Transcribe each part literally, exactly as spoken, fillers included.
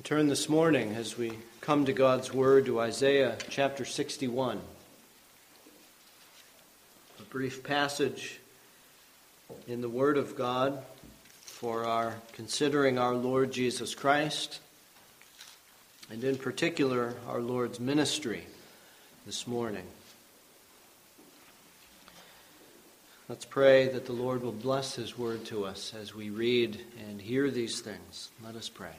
Turn this morning as we come to God's Word to Isaiah chapter sixty-one. A brief passage in the Word of God for our considering our Lord Jesus Christ, and in particular our Lord's ministry this morning. Let's pray that the Lord will bless His Word to us as we read and hear these things. Let us pray.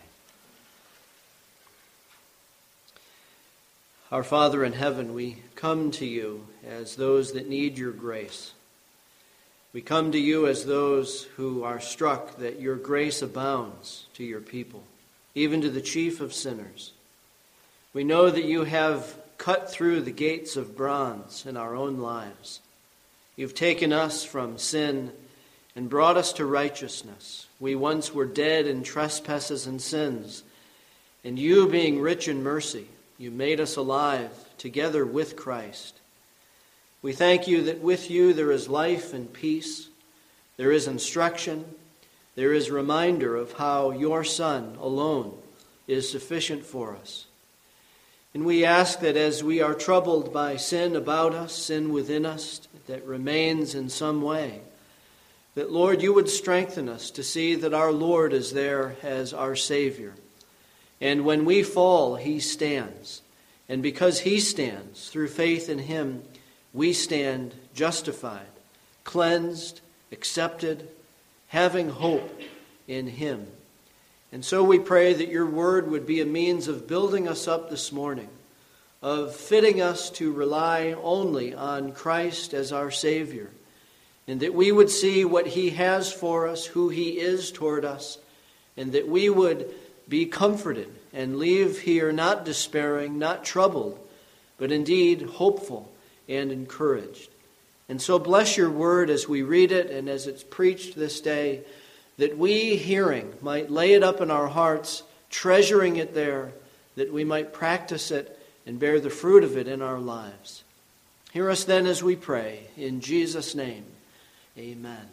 Our Father in heaven, we come to you as those that need your grace. We come to you as those who are struck that your grace abounds to your people, even to the chief of sinners. We know that you have cut through the gates of bronze in our own lives. You've taken us from sin and brought us to righteousness. We once were dead in trespasses and sins, and you, being rich in mercy, you made us alive together with Christ. We thank you that with you there is life and peace, there is instruction, there is reminder of how your Son alone is sufficient for us. And we ask that as we are troubled by sin about us, sin within us that remains in some way, that, Lord, you would strengthen us to see that our Lord is there as our Savior. And when we fall, he stands. And because he stands, through faith in him, we stand justified, cleansed, accepted, having hope in him. And so we pray that your word would be a means of building us up this morning, of fitting us to rely only on Christ as our Savior, and that we would see what he has for us, who he is toward us, and that we would be comforted and leave here not despairing, not troubled, but indeed hopeful and encouraged. And so bless your word as we read it and as it's preached this day, that we, hearing, might lay it up in our hearts, treasuring it there, that we might practice it and bear the fruit of it in our lives. Hear us then as we pray. In Jesus' name, amen.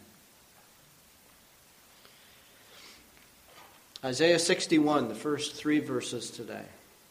Isaiah sixty-one, the first three verses today.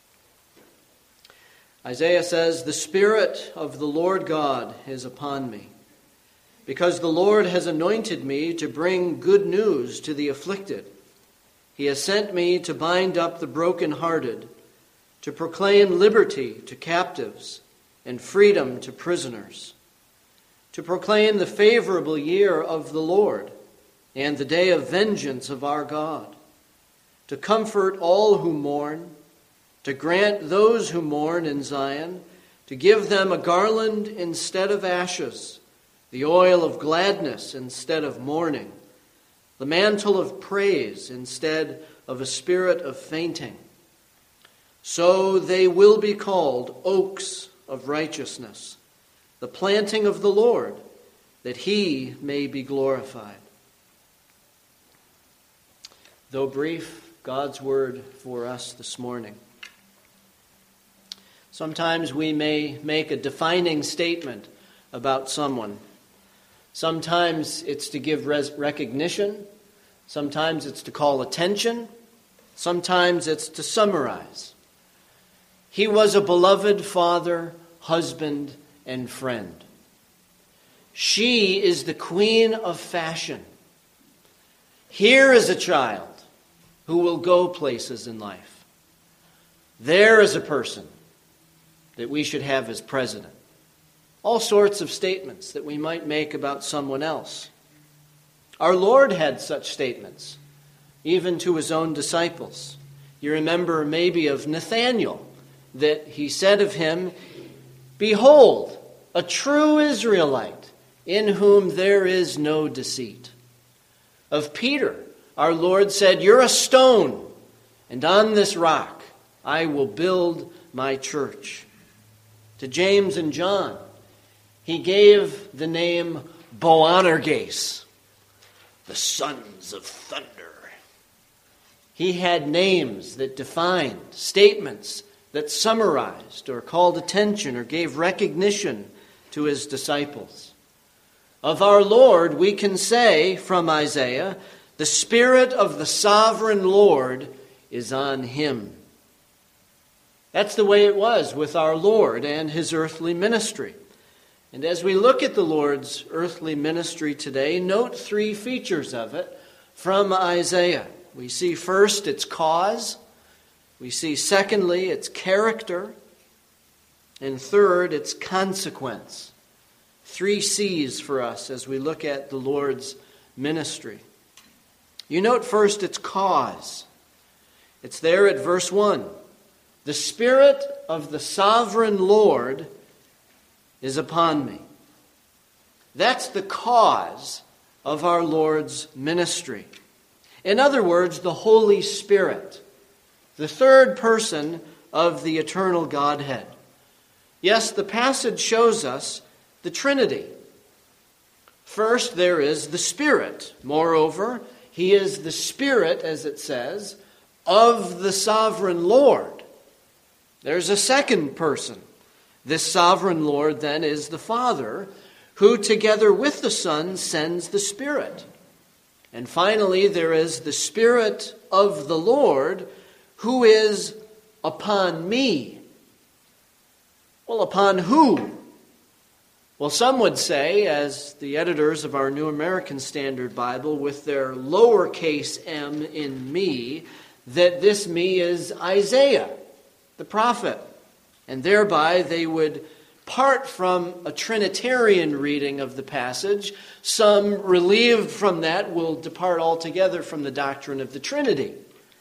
Isaiah says, "The Spirit of the Lord God is upon me, because the Lord has anointed me to bring good news to the afflicted. He has sent me to bind up the brokenhearted, to proclaim liberty to captives and freedom to prisoners, to proclaim the favorable year of the Lord and the day of vengeance of our God, to comfort all who mourn, to grant those who mourn in Zion, to give them a garland instead of ashes, the oil of gladness instead of mourning, the mantle of praise instead of a spirit of fainting. So they will be called oaks of righteousness, the planting of the Lord, that he may be glorified." Though brief, God's word for us this morning. Sometimes we may make a defining statement about someone. Sometimes it's to give res- recognition. Sometimes it's to call attention. Sometimes it's to summarize. He was a beloved father, husband, and friend. She is the queen of fashion. Here is a child who will go places in life. There is a person that we should have as president. All sorts of statements that we might make about someone else. Our Lord had such statements, even to his own disciples. You remember maybe of Nathanael, that he said of him, "Behold, a true Israelite, in whom there is no deceit." Of Peter, our Lord said, "You're a stone, and on this rock I will build my church." To James and John, he gave the name Boanerges, the sons of thunder. He had names that defined, statements that summarized or called attention or gave recognition to his disciples. Of our Lord, we can say from Isaiah, "The Spirit of the sovereign Lord is on him. That's the way it was with our Lord and his earthly ministry. And as we look at the Lord's earthly ministry today, note three features of it from Isaiah. We see first its cause. We see secondly its character. And third, its consequence. Three C's for us as we look at the Lord's ministry. You note first its cause. It's there at verse one. The Spirit of the sovereign Lord is upon me. That's the cause of our Lord's ministry. In other words, the Holy Spirit, the third person of the eternal Godhead. Yes, the passage shows us the Trinity. First, there is the Spirit. Moreover, he is the Spirit, as it says, of the sovereign Lord. There's a second person. This sovereign Lord, then, is the Father, who together with the Son sends the Spirit. And finally, there is the Spirit of the Lord, who is upon me. Well, upon who? Well, some would say, as the editors of our New American Standard Bible, with their lowercase m in me, that this me is Isaiah, the prophet. And thereby they would part from a Trinitarian reading of the passage. Some, relieved from that, will depart altogether from the doctrine of the Trinity.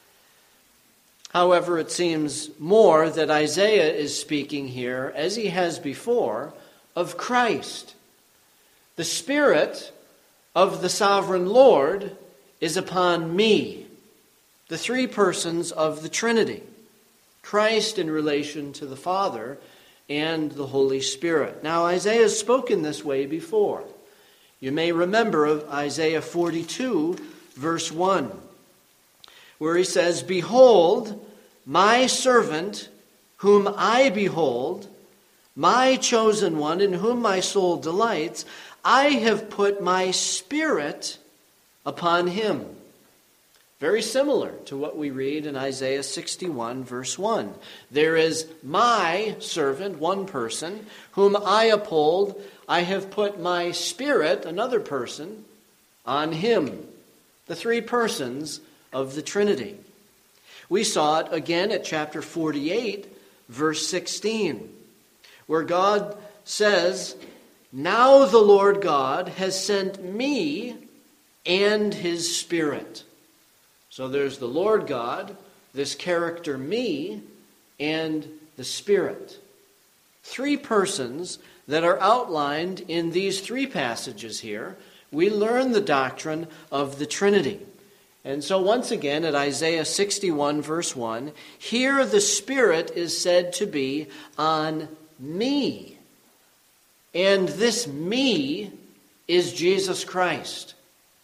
However, it seems more that Isaiah is speaking here, as he has before, of Christ. The Spirit of the sovereign Lord is upon me. The three persons of the Trinity. Christ in relation to the Father and the Holy Spirit. Now, Isaiah has spoken this way before. You may remember of Isaiah forty-two, verse one, where he says, "Behold, my servant, whom I behold, my chosen one, in whom my soul delights, I have put my Spirit upon him." Very similar to what we read in Isaiah sixty-one, verse one. There is my servant, one person, whom I uphold. I have put my Spirit, another person, on him. The three persons of the Trinity. We saw it again at chapter forty-eight, verse sixteen, where God says, "Now the Lord God has sent me and his Spirit." So there's the Lord God, this character me, and the Spirit. Three persons that are outlined in these three passages here. We learn the doctrine of the Trinity. And so once again at Isaiah sixty-one, verse one, here the Spirit is said to be on me. And this me is Jesus Christ.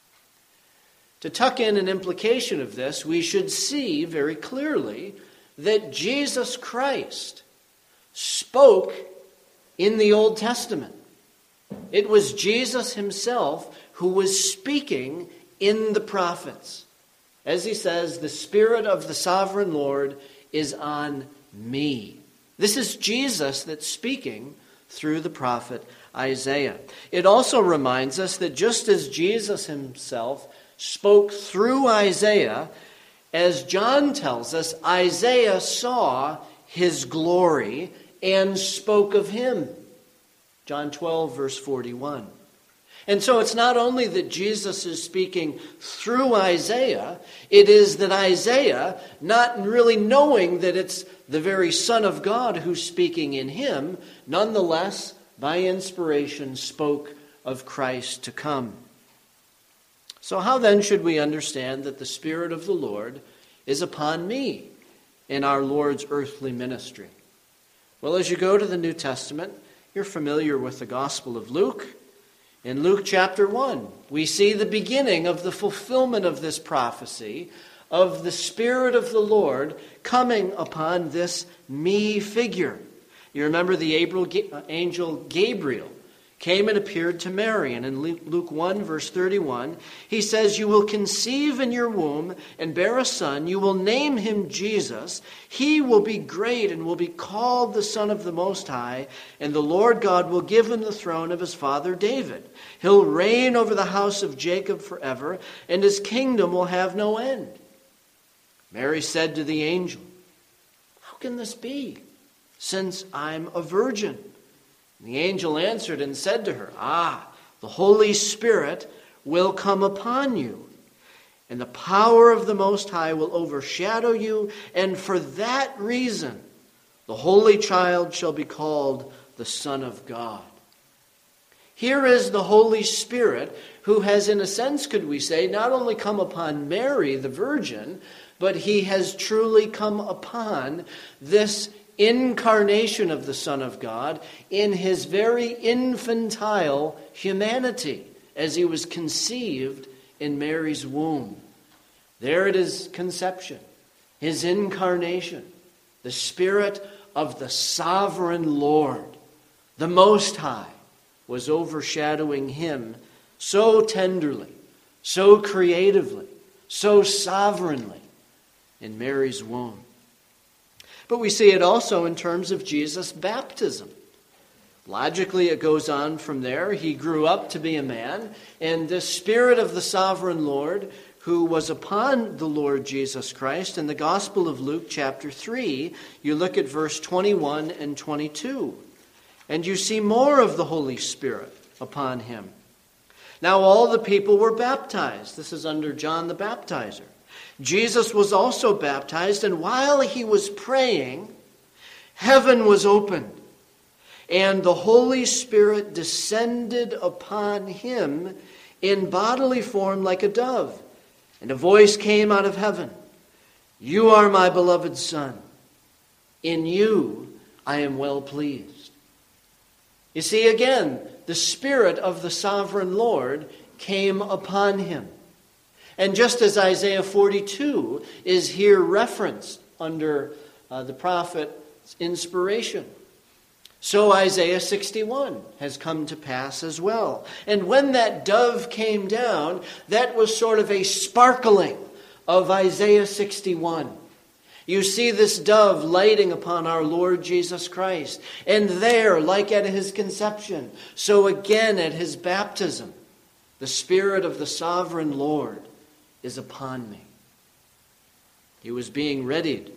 To tuck in an implication of this, we should see very clearly that Jesus Christ spoke in the Old Testament. It was Jesus himself who was speaking in the prophets. As he says, "The Spirit of the sovereign Lord is on me." This is Jesus that's speaking through the prophet Isaiah. It also reminds us that just as Jesus himself spoke through Isaiah, as John tells us, Isaiah saw his glory and spoke of him. John twelve, verse forty-one. And so it's not only that Jesus is speaking through Isaiah, it is that Isaiah, not really knowing that it's the very Son of God who's speaking in him, nonetheless, by inspiration, spoke of Christ to come. So how then should we understand that the Spirit of the Lord is upon me in our Lord's earthly ministry? Well, as you go to the New Testament, you're familiar with the Gospel of Luke. In Luke chapter one, we see the beginning of the fulfillment of this prophecy of the Spirit of the Lord coming upon this me figure. You remember the angel Gabriel came and appeared to Mary. And in Luke one, verse thirty-one, he says, "You will conceive in your womb and bear a son. You will name him Jesus. He will be great and will be called the Son of the Most High. And the Lord God will give him the throne of his father David. He'll reign over the house of Jacob forever, and his kingdom will have no end." Mary said to the angel, "How can this be, since I'm a virgin?" And the angel answered and said to her, "Ah, the Holy Spirit will come upon you, and the power of the Most High will overshadow you, and for that reason the Holy Child shall be called the Son of God." Here is the Holy Spirit who has, in a sense, could we say, not only come upon Mary, the virgin, but he has truly come upon this incarnation of the Son of God in his very infantile humanity as he was conceived in Mary's womb. There it is, conception, his incarnation, the Spirit of the sovereign Lord, the Most High, was overshadowing him so tenderly, so creatively, so sovereignly in Mary's womb. But we see it also in terms of Jesus' baptism. Logically, it goes on from there. He grew up to be a man, and the Spirit of the sovereign Lord, who was upon the Lord Jesus Christ, in the Gospel of Luke chapter three, you look at verse twenty-one and twenty-two, and you see more of the Holy Spirit upon him. Now all the people were baptized. This is under John the Baptizer. Jesus was also baptized, and while he was praying, heaven was opened, and the Holy Spirit descended upon him in bodily form like a dove. And a voice came out of heaven, "You are my beloved Son. In you I am well pleased." You see, again, the Spirit of the sovereign Lord came upon him. And just as Isaiah forty-two is here referenced under uh, the prophet's inspiration, so Isaiah sixty-one has come to pass as well. And when that dove came down, that was sort of a sparkling of Isaiah sixty-one. You see this dove lighting upon our Lord Jesus Christ. And there, like at his conception, so again at his baptism, the Spirit of the sovereign Lord is upon me. He was being readied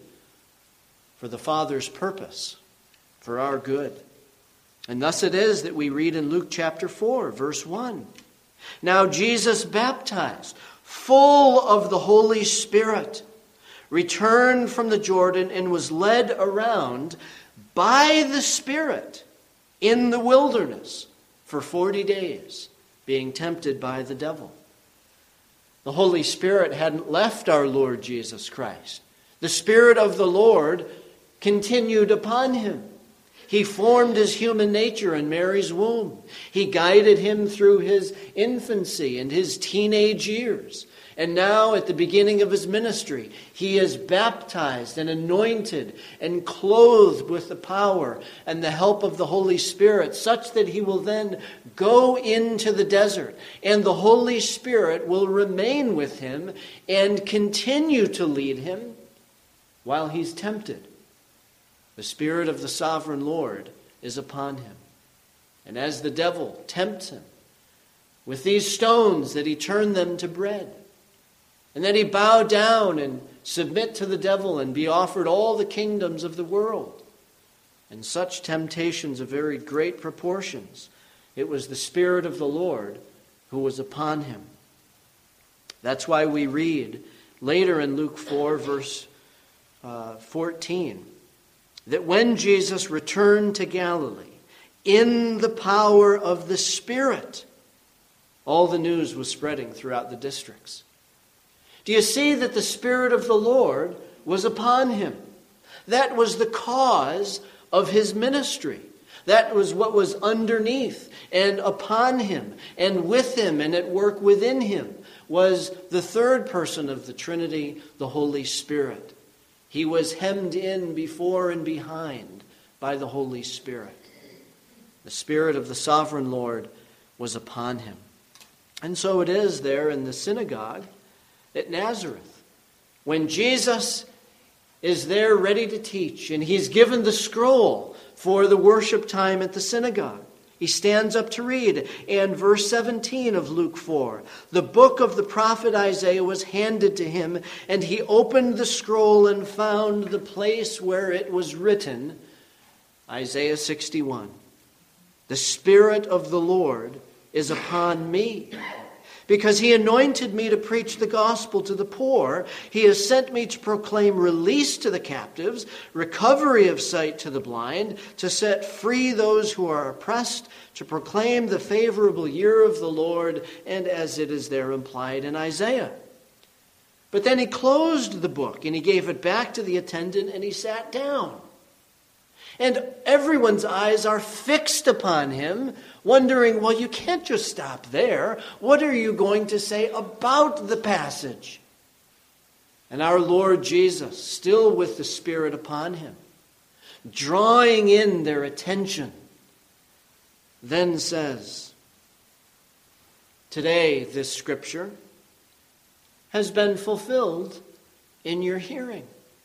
for the Father's purpose, for our good. And thus it is that we read in Luke chapter four, verse one. Now Jesus baptized, full of the Holy Spirit, returned from the Jordan and was led around by the Spirit in the wilderness for forty days, being tempted by the devil. The Holy Spirit hadn't left our Lord Jesus Christ. The Spirit of the Lord continued upon him. He formed his human nature in Mary's womb. He guided him through his infancy and his teenage years. And now, at the beginning of his ministry, he is baptized and anointed and clothed with the power and the help of the Holy Spirit, such that he will then go into the desert, and the Holy Spirit will remain with him and continue to lead him while he's tempted. The Spirit of the sovereign Lord is upon him. And as the devil tempts him with these stones, that he turn them to bread, and that he bow down and submit to the devil and be offered all the kingdoms of the world. And such temptations of very great proportions. It was the Spirit of the Lord who was upon him. That's why we read later in Luke four, verse uh, fourteen, that when Jesus returned to Galilee in the power of the Spirit, all the news was spreading throughout the districts. Do you see that the Spirit of the Lord was upon him? That was the cause of his ministry. That was what was underneath and upon him and with him and at work within him was the third person of the Trinity, the Holy Spirit. He was hemmed in before and behind by the Holy Spirit. The The Spirit of the sovereign Lord was upon him. And so it is there in the synagogue at Nazareth. When Jesus is there ready to teach, and he's given the scroll for the worship time at the synagogue, he stands up to read. And verse seventeen of Luke four, the book of the prophet Isaiah was handed to him, and he opened the scroll and found the place where it was written, Isaiah sixty-one, the Spirit of the Lord is upon me, because he anointed me to preach the gospel to the poor. He has sent me to proclaim release to the captives, recovery of sight to the blind, to set free those who are oppressed, to proclaim the favorable year of the Lord, and as it is there implied in Isaiah. But then he closed the book, and he gave it back to the attendant, and he sat down. And everyone's eyes are fixed upon him, wondering, well, you can't just stop there. What are you going to say about the passage? And our Lord Jesus, still with the Spirit upon him, drawing in their attention, then says, today this scripture has been fulfilled in your hearing.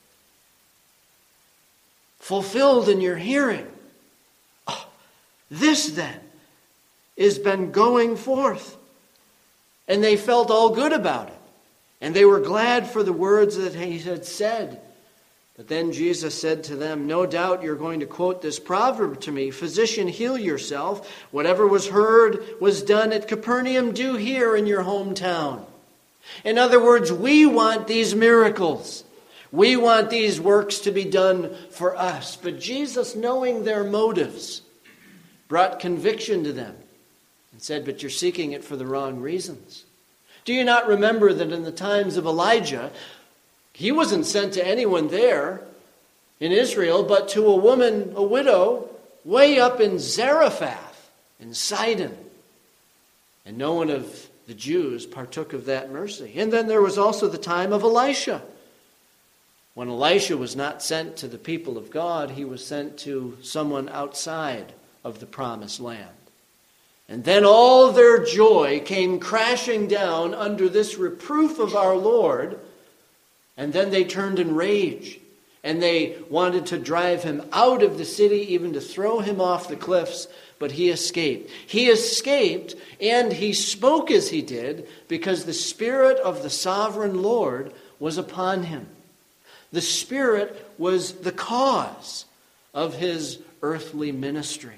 Fulfilled in your hearing. Oh, this then has been going forth. And they felt all good about it. And they were glad for the words that he had said. But then Jesus said to them, no doubt you're going to quote this proverb to me, physician, heal yourself. Whatever was heard was done at Capernaum, do here in your hometown. In other words, we want these miracles. We want these works to be done for us. But Jesus, knowing their motives, brought conviction to them and said, but you're seeking it for the wrong reasons. Do you not remember that in the times of Elijah, he wasn't sent to anyone there in Israel, but to a woman, a widow, way up in Zarephath, in Sidon. And no one of the Jews partook of that mercy. And then there was also the time of Elisha. When Elisha was not sent to the people of God, he was sent to someone outside of the promised land. And then all their joy came crashing down under this reproof of our Lord, and then they turned in rage, and they wanted to drive him out of the city, even to throw him off the cliffs, but he escaped. He escaped, and he spoke as he did, because the Spirit of the sovereign Lord was upon him. The Spirit was the cause of his earthly ministry.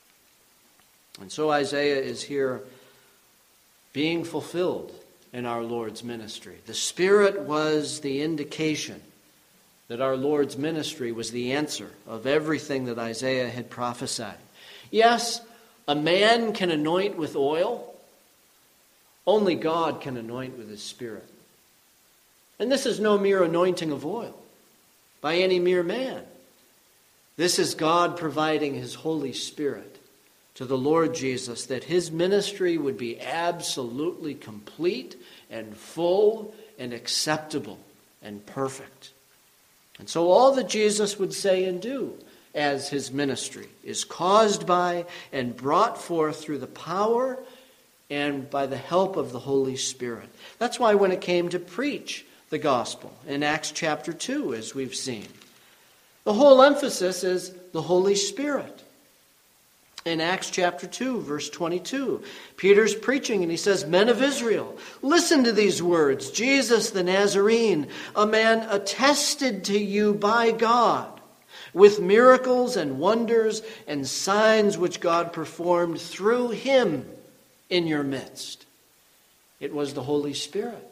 And so Isaiah is here being fulfilled in our Lord's ministry. The Spirit was the indication that our Lord's ministry was the answer of everything that Isaiah had prophesied. Yes, a man can anoint with oil. Only God can anoint with his Spirit. And this is no mere anointing of oil by any mere man. This is God providing his Holy Spirit to the Lord Jesus, that his ministry would be absolutely complete and full and acceptable and perfect. And so all that Jesus would say and do as his ministry is caused by and brought forth through the power and by the help of the Holy Spirit. That's why when it came to preach the gospel in Acts chapter two, as we've seen, the whole emphasis is the Holy Spirit. In Acts chapter two, verse twenty-two, Peter's preaching and he says, men of Israel, listen to these words. Jesus the Nazarene, a man attested to you by God with miracles and wonders and signs which God performed through him in your midst. It was the Holy Spirit.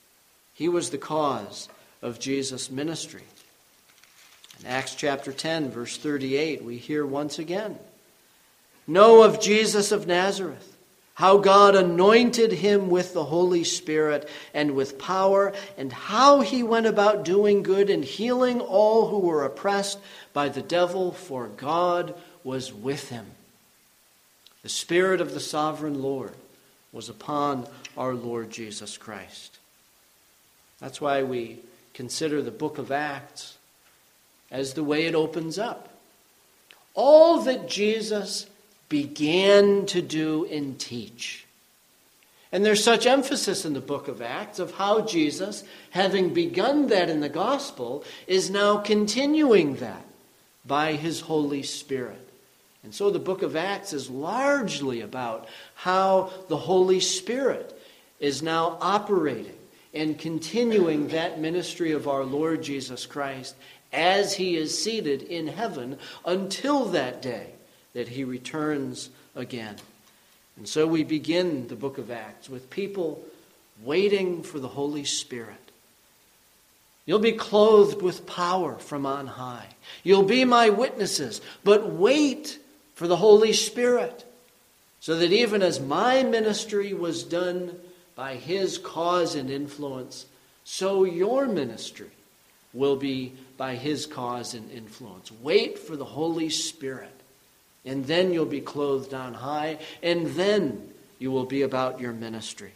He was the cause of Jesus' ministry. In Acts chapter ten, verse thirty-eight, we hear once again, know of Jesus of Nazareth, how God anointed him with the Holy Spirit and with power, and how he went about doing good and healing all who were oppressed by the devil, for God was with him. The Spirit of the sovereign Lord was upon our Lord Jesus Christ. That's why we consider the book of Acts as the way it opens up. All that Jesus began to do and teach. And there's such emphasis in the book of Acts of how Jesus, having begun that in the gospel, is now continuing that by his Holy Spirit. And so the book of Acts is largely about how the Holy Spirit is now operating and continuing that ministry of our Lord Jesus Christ as he is seated in heaven until that day that he returns again. And so we begin the book of Acts with people waiting for the Holy Spirit. You'll be clothed with power from on high. You'll be my witnesses, but wait for the Holy Spirit, so that even as my ministry was done by his cause and influence, so your ministry will be by his cause and influence. Wait for the Holy Spirit. And then you'll be clothed on high, and then you will be about your ministry.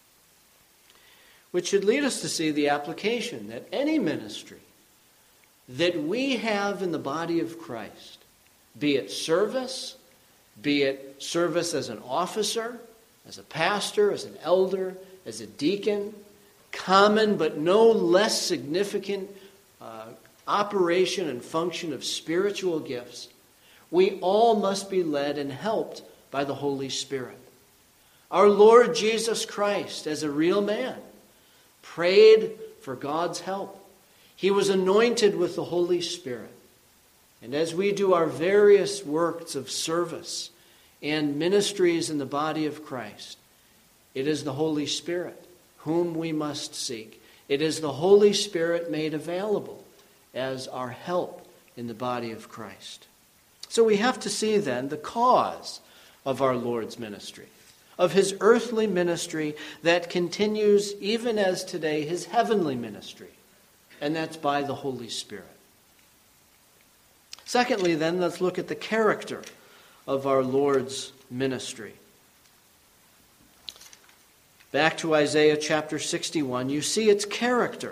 Which should lead us to see the application that any ministry that we have in the body of Christ, be it service, be it service as an officer, as a pastor, as an elder, as a deacon, common but no less significant uh, operation and function of spiritual gifts, we all must be led and helped by the Holy Spirit. Our Lord Jesus Christ, as a real man, prayed for God's help. He was anointed with the Holy Spirit. And as we do our various works of service and ministries in the body of Christ, it is the Holy Spirit whom we must seek. It is the Holy Spirit made available as our help in the body of Christ. So we have to see then the cause of our Lord's ministry, of his earthly ministry that continues even as today his heavenly ministry, and that's by the Holy Spirit. Secondly, then, let's look at the character of our Lord's ministry. Back to Isaiah chapter sixty-one, you see its character.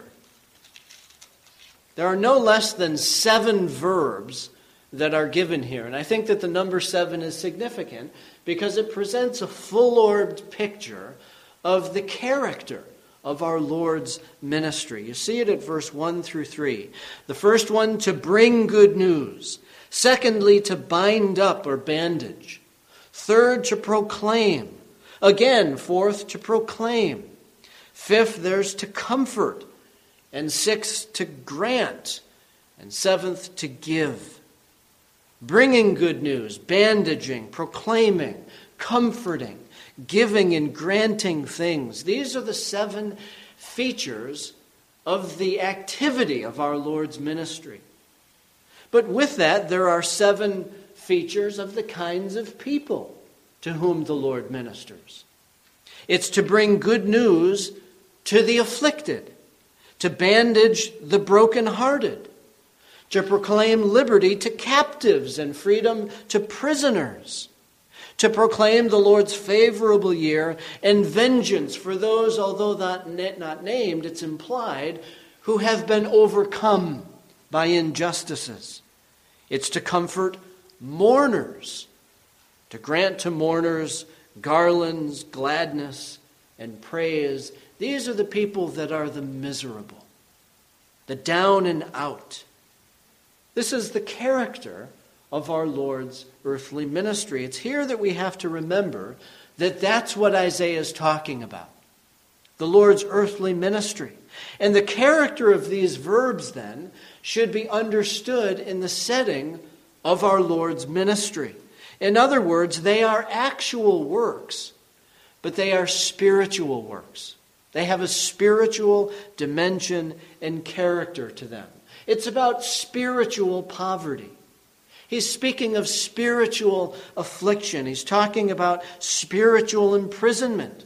There are no less than seven verbs that are given here. And I think that the number seven is significant because it presents a full-orbed picture of the character of our Lord's ministry. You see it at verse one through three. The first one, to bring good news. Secondly, to bind up or bandage. Third, to proclaim. Again, fourth, to proclaim. Fifth, there's to comfort. And sixth, to grant. And seventh, to give. Bringing good news, bandaging, proclaiming, comforting, giving and granting things. These are the seven features of the activity of our Lord's ministry. But with that, there are seven features of the kinds of people to whom the Lord ministers. It's to bring good news to the afflicted, to bandage the brokenhearted, to proclaim liberty to captives and freedom to prisoners, to proclaim the Lord's favorable year and vengeance for those, although not, not named, it's implied, who have been overcome by injustices. It's to comfort mourners, to grant to mourners garlands, gladness, and praise. These are the people that are the miserable, the down and out. This is the character of our Lord's earthly ministry. It's here that we have to remember that that's what Isaiah is talking about, the Lord's earthly ministry. And the character of these verbs, then, should be understood in the setting of our Lord's ministry. In other words, they are actual works, but they are spiritual works. They have a spiritual dimension and character to them. It's about spiritual poverty. He's speaking of spiritual affliction. He's talking about spiritual imprisonment.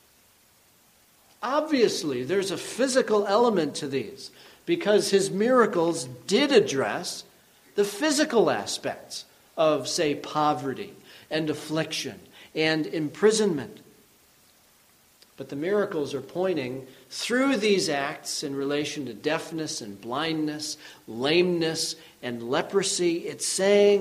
Obviously, there's a physical element to these because his miracles did address the physical aspects of, say, poverty and affliction and imprisonment. But the miracles are pointing through these acts in relation to deafness and blindness, lameness and leprosy. It's saying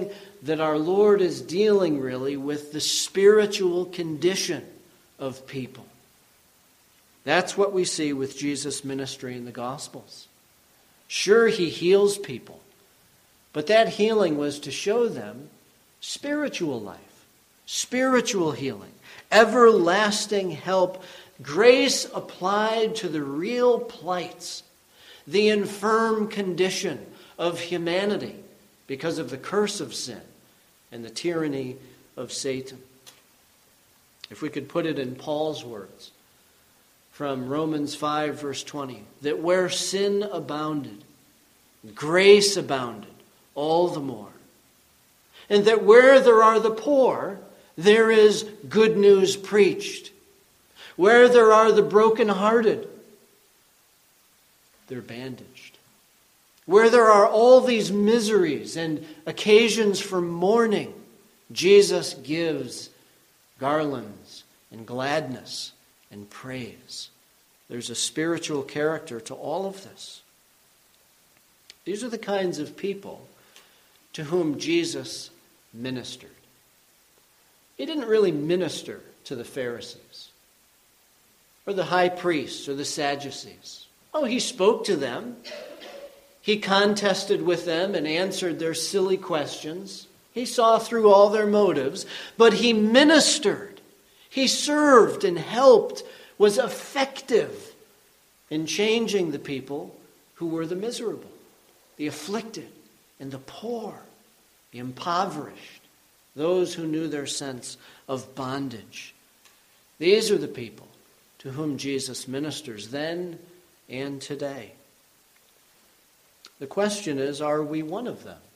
that our Lord is dealing really with the spiritual condition of people. That's what we see with Jesus' ministry in the Gospels. Sure, he heals people, but that healing was to show them spiritual life, spiritual healing, everlasting help, grace applied to the real plights, the infirm condition of humanity because of the curse of sin and the tyranny of Satan. If we could put it in Paul's words from Romans five, verse twenty, that where sin abounded, grace abounded all the more. And that where there are the poor, there is good news preached. Where there are the brokenhearted, they're bandaged. Where there are all these miseries and occasions for mourning, Jesus gives garlands and gladness and praise. There's a spiritual character to all of this. These are the kinds of people to whom Jesus ministered. He didn't really minister to the Pharisees or the high priests or the Sadducees. Oh, he spoke to them. He contested with them and answered their silly questions. He saw through all their motives, but he ministered. He served and helped, was effective in changing the people who were the miserable, the afflicted, and the poor, the impoverished, those who knew their sense of bondage. These are the people to whom Jesus ministers then and today. The question is, are we one of them?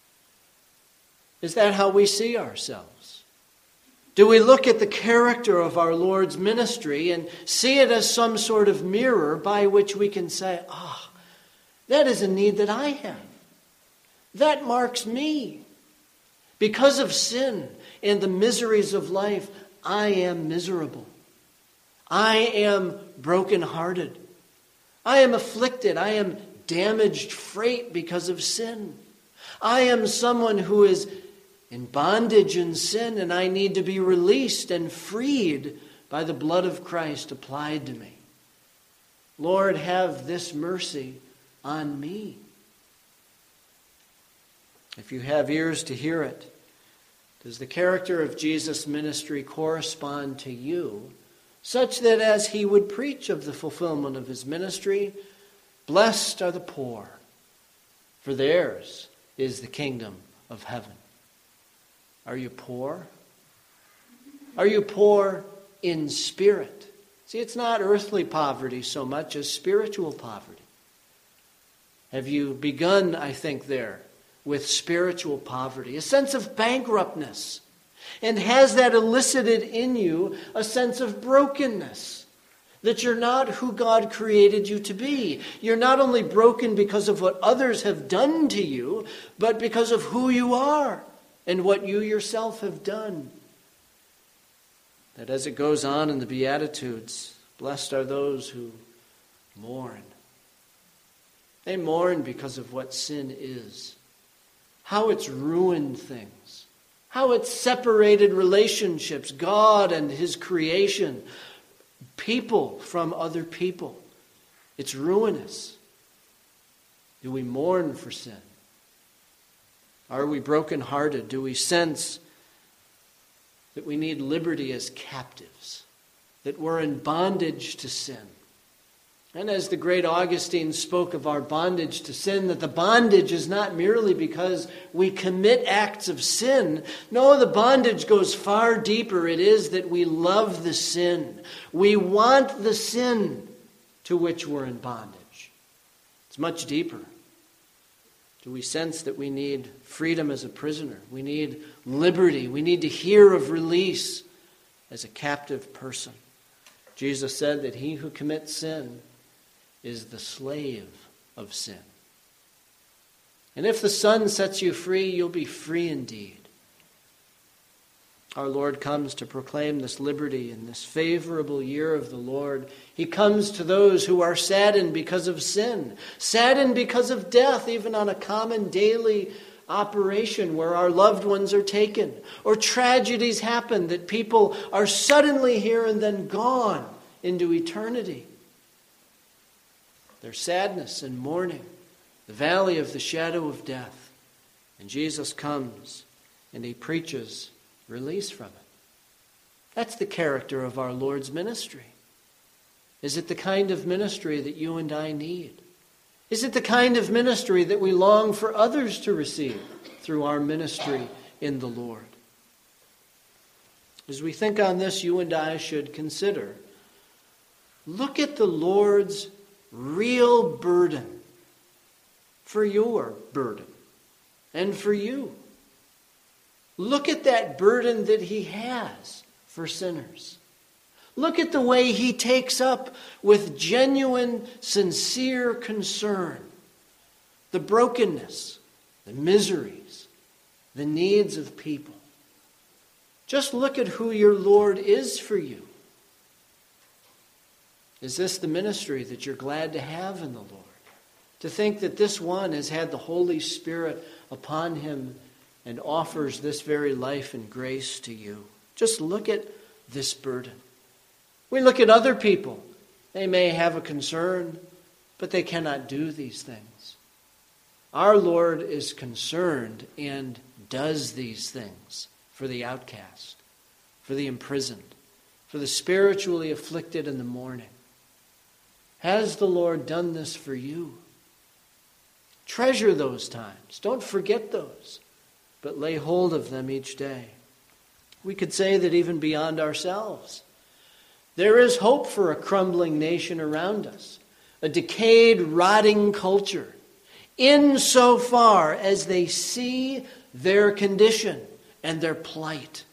Is that how we see ourselves? Do we look at the character of our Lord's ministry and see it as some sort of mirror by which we can say, ah, oh, that is a need that I have. That marks me. Because of sin and the miseries of life, I am miserable. I am brokenhearted. I am afflicted. I am damaged freight because of sin. I am someone who is in bondage in sin, and I need to be released and freed by the blood of Christ applied to me. Lord, have this mercy on me. If you have ears to hear it, does the character of Jesus' ministry correspond to you, such that as he would preach of the fulfillment of his ministry, blessed are the poor, for theirs is the kingdom of heaven? Are you poor? Are you poor in spirit? See, it's not earthly poverty so much as spiritual poverty. Have you begun, I think, there with spiritual poverty, a sense of bankruptness? And has that elicited in you a sense of brokenness? That you're not who God created you to be. You're not only broken because of what others have done to you, but because of who you are and what you yourself have done. That as it goes on in the Beatitudes, blessed are those who mourn. They mourn because of what sin is, how it's ruined things, how it's separated relationships, God and his creation, people from other people. It's ruinous. Do we mourn for sin? Are we brokenhearted? Do we sense that we need liberty as captives, that we're in bondage to sin? And as the great Augustine spoke of our bondage to sin, that the bondage is not merely because we commit acts of sin. No, the bondage goes far deeper. It is that we love the sin. We want the sin to which we're in bondage. It's much deeper. Do we sense that we need freedom as a prisoner? We need liberty. We need to hear of release as a captive person. Jesus said that he who commits sin is the slave of sin. And if the Son sets you free, you'll be free indeed. Our Lord comes to proclaim this liberty in this favorable year of the Lord. He comes to those who are saddened because of sin, saddened because of death, even on a common daily operation where our loved ones are taken, or tragedies happen that people are suddenly here and then gone into eternity. There's sadness and mourning, the valley of the shadow of death. And Jesus comes and he preaches release from it. That's the character of our Lord's ministry. Is it the kind of ministry that you and I need? Is it the kind of ministry that we long for others to receive through our ministry in the Lord? As we think on this, you and I should consider, look at the Lord's real burden for your burden and for you. Look at that burden that he has for sinners. Look at the way he takes up with genuine, sincere concern the brokenness, the miseries, the needs of people. Just look at who your Lord is for you. Is this the ministry that you're glad to have in the Lord? To think that this one has had the Holy Spirit upon him and offers this very life and grace to you. Just look at this burden. We look at other people. They may have a concern, but they cannot do these things. Our Lord is concerned and does these things for the outcast, for the imprisoned, for the spiritually afflicted in the mourning. Has the Lord done this for you? Treasure those times. Don't forget those, but lay hold of them each day. We could say that even beyond ourselves, there is hope for a crumbling nation around us, a decayed, rotting culture, insofar as they see their condition and their plight.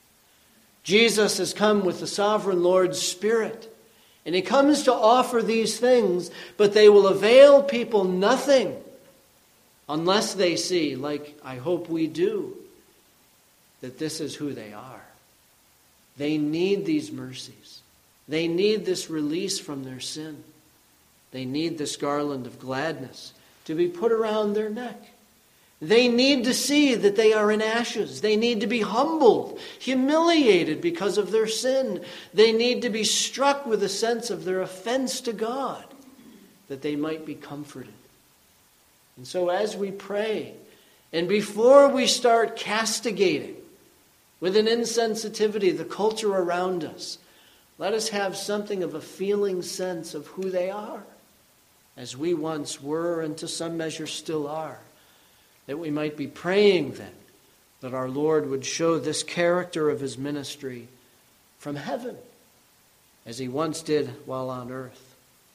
Jesus has come with the sovereign Lord's Spirit, and he comes to offer these things, but they will avail people nothing unless they see, like I hope we do, that this is who they are. They need these mercies. They need this release from their sin. They need this garland of gladness to be put around their neck. They need to see that they are in ashes. They need to be humbled, humiliated because of their sin. They need to be struck with a sense of their offense to God, that they might be comforted. And so as we pray, and before we start castigating with an insensitivity the culture around us, let us have something of a feeling sense of who they are, as we once were and to some measure still are, that we might be praying then that our Lord would show this character of his ministry from heaven, as he once did while on earth.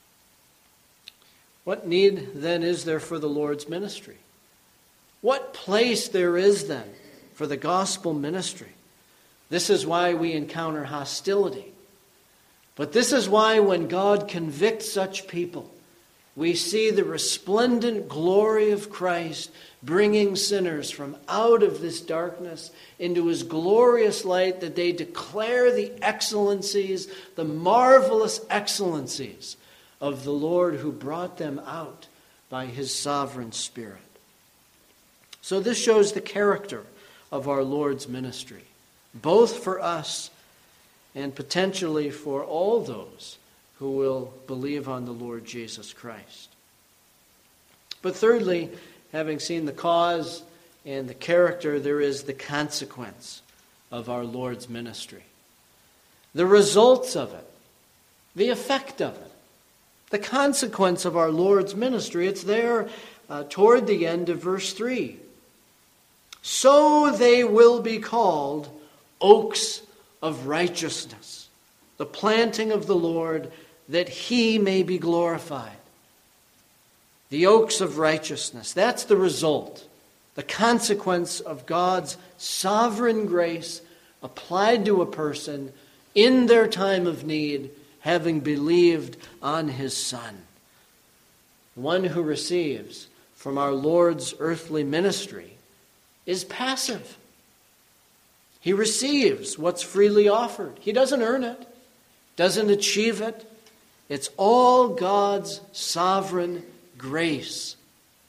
What need then is there for the Lord's ministry? What place there is then for the gospel ministry? This is why we encounter hostility. But this is why when God convicts such people, we see the resplendent glory of Christ bringing sinners from out of this darkness into his glorious light, that they declare the excellencies, the marvelous excellencies of the Lord who brought them out by his sovereign Spirit. So this shows the character of our Lord's ministry, both for us and potentially for all those who will believe on the Lord Jesus Christ. But thirdly, having seen the cause and the character, there is the consequence of our Lord's ministry. The results of it, the effect of it, the consequence of our Lord's ministry. It's there uh, toward the end of verse three. So they will be called oaks of righteousness, the planting of the Lord, that he may be glorified. The oaks of righteousness, that's the result, the consequence of God's sovereign grace applied to a person in their time of need, having believed on his Son. One who receives from our Lord's earthly ministry is passive. He receives what's freely offered. He doesn't earn it, doesn't achieve it. It's all God's sovereign grace.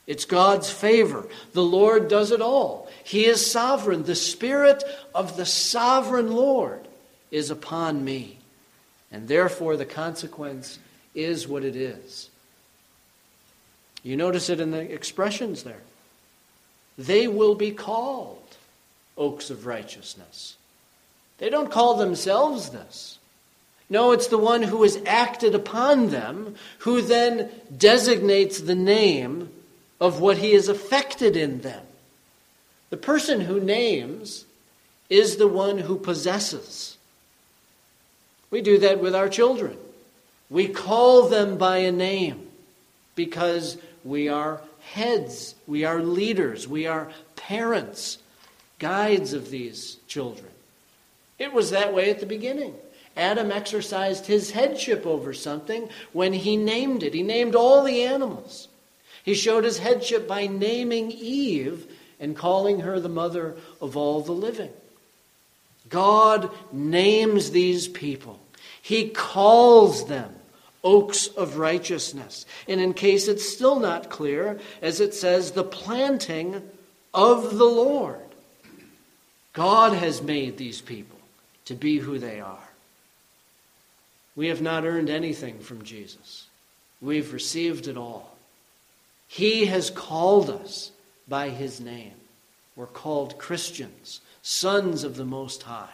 It's God's favor. The Lord does it all. He is sovereign. The Spirit of the sovereign Lord is upon me. And therefore the consequence is what it is. You notice it in the expressions there. They will be called oaks of righteousness. They don't call themselves this. No, it's the one who has acted upon them who then designates the name of what he has effected in them. The person who names is the one who possesses. We do that with our children. We call them by a name because we are heads, we are leaders, we are parents, guides of these children. It was that way at the beginning. Adam exercised his headship over something when he named it. He named all the animals. He showed his headship by naming Eve and calling her the mother of all the living. God names these people. He calls them oaks of righteousness. And in case it's still not clear, as it says, the planting of the Lord. God has made these people to be who they are. We have not earned anything from Jesus. We've received it all. He has called us by his name. We're called Christians, sons of the Most High.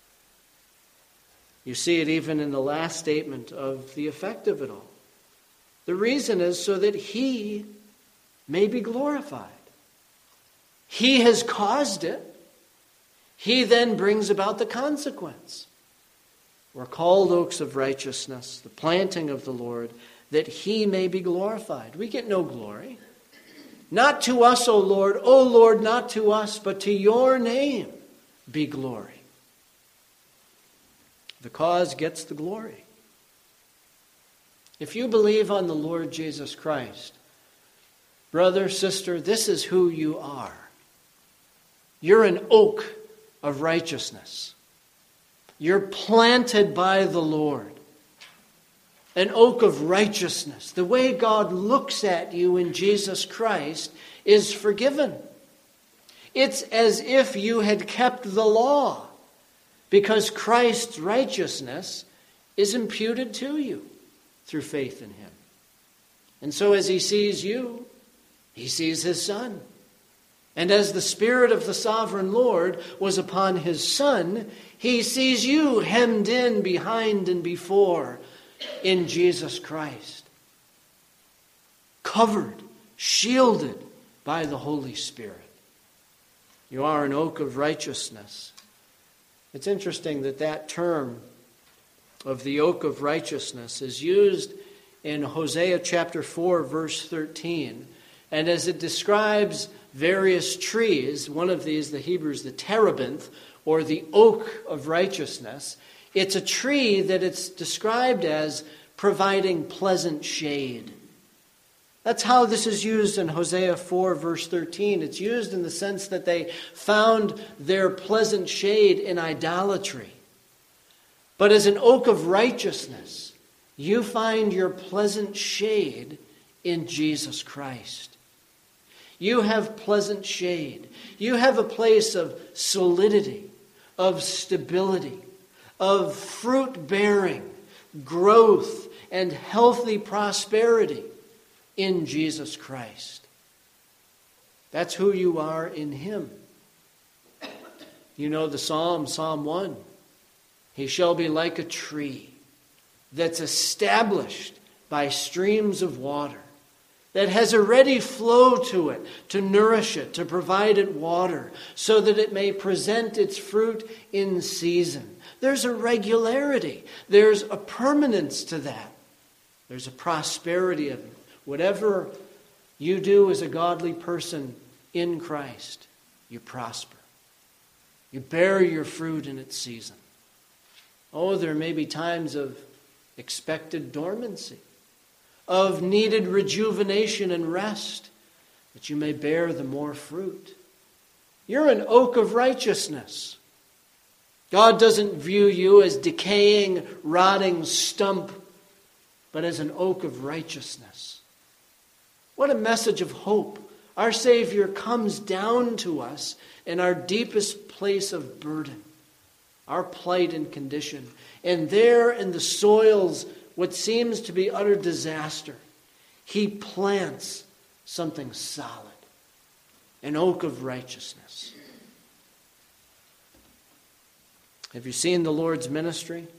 You see it even in the last statement of the effect of it all. The reason is so that he may be glorified. He has caused it. He then brings about the consequence. We're called oaks of righteousness, the planting of the Lord, that he may be glorified. We get no glory. Not to us, O Lord, O Lord, not to us, but to your name be glory. The cause gets the glory. If you believe on the Lord Jesus Christ, brother, sister, this is who you are. You're an oak of righteousness. You're planted by the Lord. An oak of righteousness. The way God looks at you in Jesus Christ is forgiven. It's as if you had kept the law, because Christ's righteousness is imputed to you through faith in him. And so as he sees you, he sees his Son. And as the Spirit of the sovereign Lord was upon his Son, he sees you hemmed in behind and before in Jesus Christ. Covered, shielded by the Holy Spirit. You are an oak of righteousness. It's interesting that that term of the oak of righteousness is used in Hosea chapter four, verse thirteen. And as it describes various trees, one of these, the Hebrews, the terebinth, or the oak of righteousness, it's a tree that it's described as providing pleasant shade. That's how this is used in Hosea four, verse thirteen. It's used in the sense that they found their pleasant shade in idolatry. But as an oak of righteousness, you find your pleasant shade in Jesus Christ. You have pleasant shade. You have a place of solidity, of stability, of fruit-bearing, growth, and healthy prosperity in Jesus Christ. That's who you are in him. You know the Psalm, Psalm one. He shall be like a tree that's established by streams of water, that has a ready flow to it, to nourish it, to provide it water, so that it may present its fruit in season. There's a regularity. There's a permanence to that. There's a prosperity of it. Whatever you do as a godly person in Christ, you prosper. You bear your fruit in its season. Oh, there may be times of expected dormancy, of needed rejuvenation and rest, that you may bear the more fruit. You're an oak of righteousness. God doesn't view you as decaying, rotting stump, but as an oak of righteousness. What a message of hope. Our Savior comes down to us in our deepest place of burden, our plight and condition. And there in the soils, what seems to be utter disaster, he plants something solid, an oak of righteousness. Have you seen the Lord's ministry?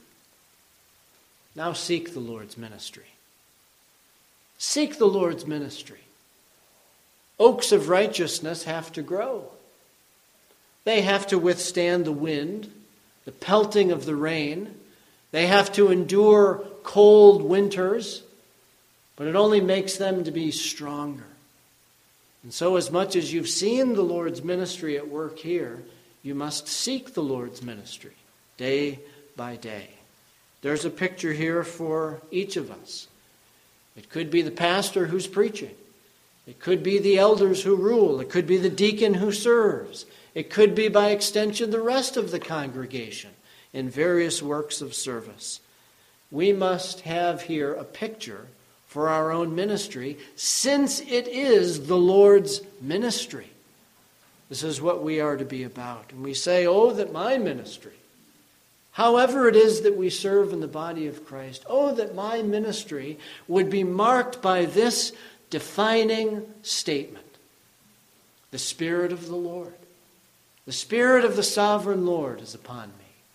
Now seek the Lord's ministry. Seek the Lord's ministry. Oaks of righteousness have to grow. They have to withstand the wind, the pelting of the rain. They have to endure cold winters, but it only makes them to be stronger. And so as much as you've seen the Lord's ministry at work here, you must seek the Lord's ministry day by day. There's a picture here for each of us. It could be the pastor who's preaching. It could be the elders who rule. It could be the deacon who serves. It could be, by extension, the rest of the congregation in various works of service. We must have here a picture for our own ministry, since it is the Lord's ministry. This is what we are to be about. And we say, oh, that my ministry, however it is that we serve in the body of Christ, oh, that my ministry would be marked by this defining statement: the Spirit of the Lord. The Spirit of the sovereign Lord is upon me.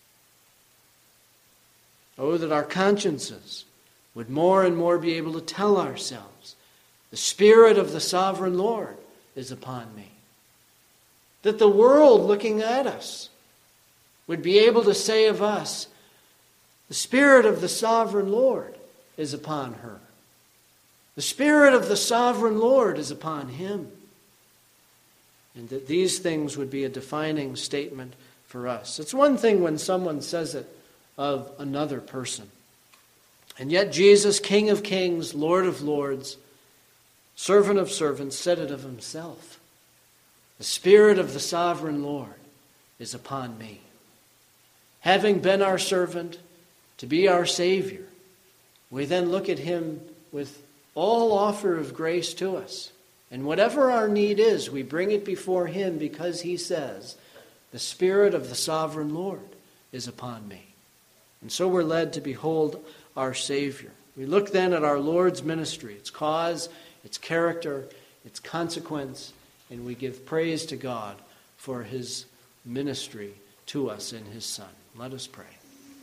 Oh, that our consciences would more and more be able to tell ourselves, the Spirit of the sovereign Lord is upon me. That the world looking at us would be able to say of us, the Spirit of the sovereign Lord is upon her. The Spirit of the sovereign Lord is upon him. And that these things would be a defining statement for us. It's one thing when someone says it of another person. And yet Jesus, King of kings, Lord of lords, servant of servants, said it of himself. The Spirit of the sovereign Lord is upon me. Having been our servant, to be our Savior, we then look at him with all offer of grace to us. And whatever our need is, we bring it before him, because he says, the Spirit of the sovereign Lord is upon me. And so we're led to behold our Savior. We look then at our Lord's ministry, its cause, its character, its consequence, and we give praise to God for his ministry to us in his Son. Let us pray.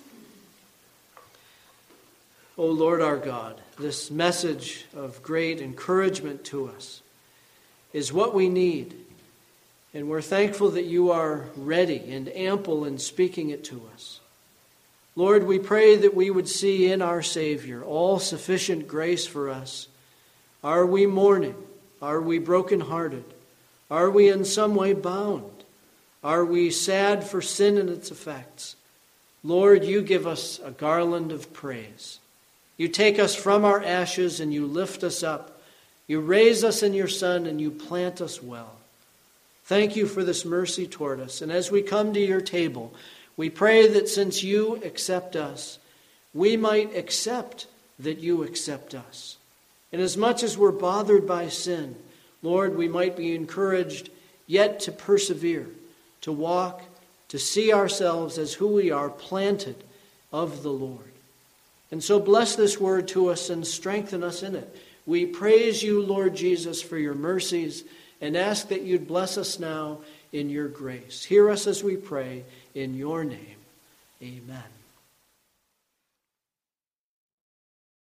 O Lord our God, this message of great encouragement to us is what we need. And we're thankful that you are ready and ample in speaking it to us. Lord, we pray that we would see in our Savior all sufficient grace for us. Are we mourning? Are we brokenhearted? Are we in some way bound? Are we sad for sin and its effects? Lord, you give us a garland of praise. You take us from our ashes and you lift us up. You raise us in your Son and you plant us well. Thank you for this mercy toward us. And as we come to your table, we pray that since you accept us, we might accept that you accept us. And as much as we're bothered by sin, Lord, we might be encouraged yet to persevere, to walk, to see ourselves as who we are, planted of the Lord. And so bless this word to us and strengthen us in it. We praise you, Lord Jesus, for your mercies, and ask that you'd bless us now in your grace. Hear us as we pray in your name. Amen.